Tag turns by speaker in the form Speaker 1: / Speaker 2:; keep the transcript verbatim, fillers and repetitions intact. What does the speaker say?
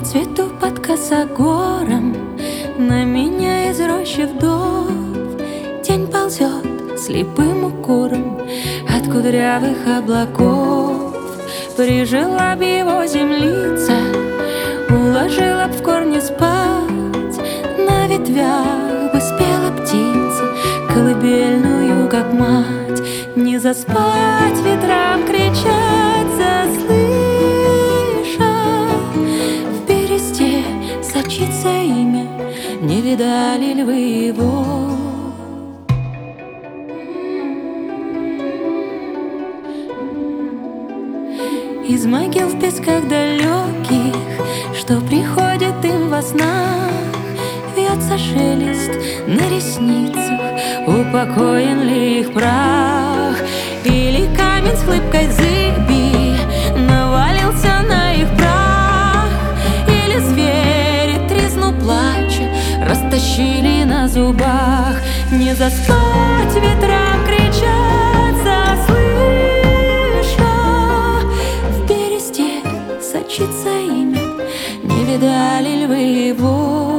Speaker 1: цвету под косогором, на меня из рощи вдов тень ползет слепым укором от кудрявых облаков. Прижила б его землица, уложила б в корни спать, на ветвях бы спела птица колыбельную, как мать. Не заспать ветрам кричать, заслыша в бересте сочится имя, не видали ли вы его? Из могил в песках далеких, что приходит им во снах, вьется шелест на ресницах, упокоен ли их прах? Или камень с хлипкой зыби навалился на их прах? Или звери тризну плача растащили на зубах? Не заспать ветрам кричать, заслыша в бересте сочится имя, не видали ли вы его?